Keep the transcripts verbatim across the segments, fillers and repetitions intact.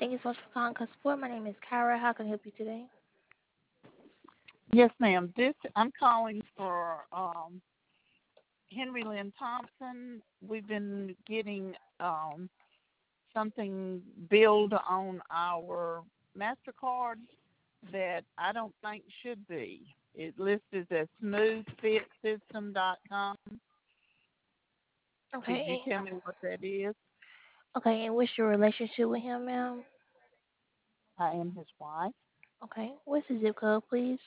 Thank you so much for calling Customer Support. My name is Kyra. How can I help you today? Yes, ma'am. This I'm calling for um, Henry Lynn Thompson. We've been getting um, something billed on our Mastercard that I don't think should be. It listed as smooth fit system dot com. Could you Okay. tell me what that is? Okay, and what's your relationship with him, ma'am? I am his wife. Okay. What's the zip code, please?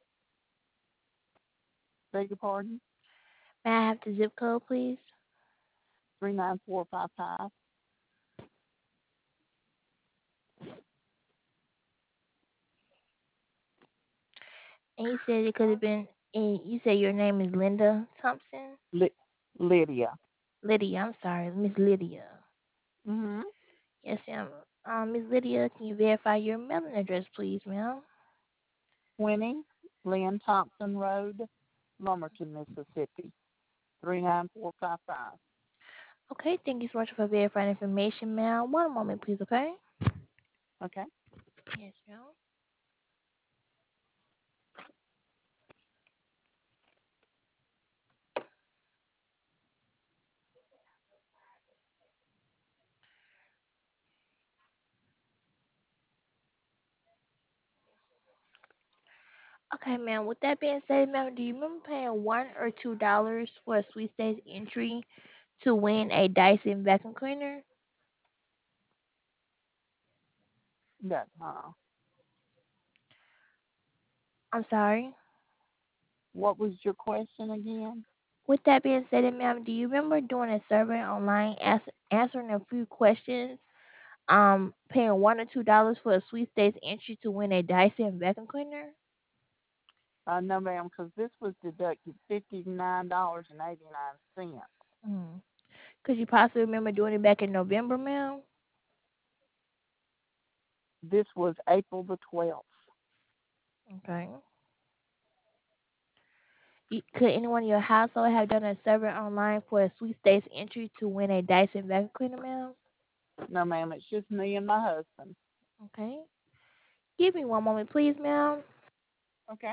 Beg your pardon? May I have the zip code, please? three nine four five five. And you said it could have been. And you said your name is Linda Thompson. Ly- Lydia. Lydia. I'm sorry, Miss Lydia. Mm-hmm. Yes, ma'am. Um, Miss Lydia, can you verify your mailing address, please, ma'am? twenty Lynn Thompson Road, Lumberton, Mississippi. three nine four five five. Okay. Thank you so much for verifying information, ma'am. One moment, please. Okay. Okay. Yes, ma'am. Okay, ma'am. With that being said, ma'am, do you remember paying one or two dollars for a sweet stakes entry to win a Dyson vacuum cleaner? That, uh, I'm sorry. what was your question again? With that being said, ma'am, do you remember doing a survey online, ask, answering a few questions, um, paying one or two dollars for a sweet stakes entry to win a Dyson vacuum cleaner? Uh, no, ma'am, because this was deducted fifty-nine dollars and eighty-nine cents. Mm. Could you possibly remember doing it back in November, ma'am? This was April the twelfth. Okay. You- Could anyone in your household have done a survey online for a sweet stakes entry to win a Dyson vacuum cleaner, ma'am? No, ma'am, it's just me and my husband. Okay. Give me one moment, please, ma'am. Okay.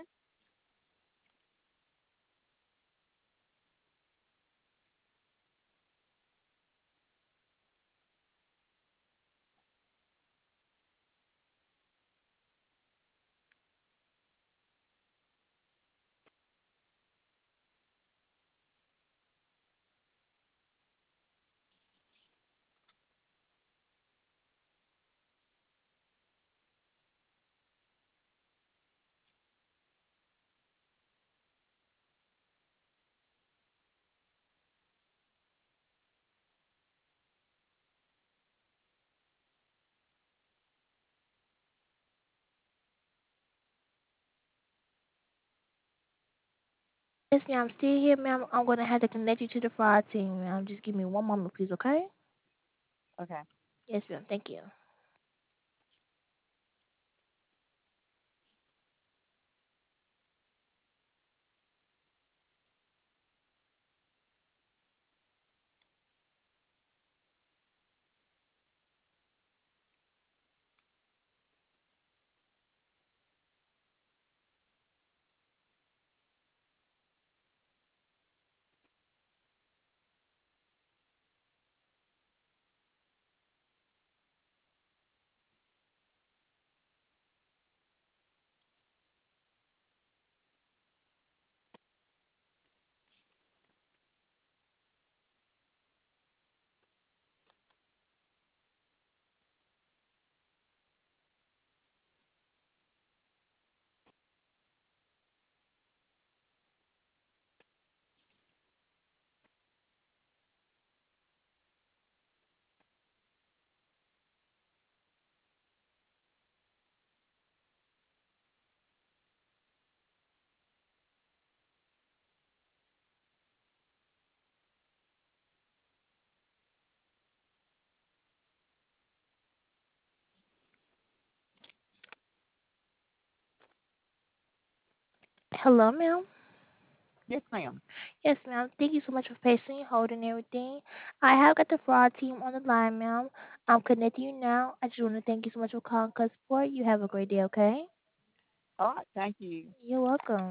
Yes, ma'am. I'm still here, ma'am. I'm going to have to connect you to the fraud team, ma'am. Just give me one moment, please, okay? Okay. Yes, ma'am. Thank you. Hello, ma'am. Yes, ma'am. Yes, ma'am. Thank you so much for patiently holding everything. I have got the fraud team on the line, ma'am. I'm connecting you now. I just want to thank you so much for calling Cuz Support. You have a great day, okay? All right, thank you. You're welcome.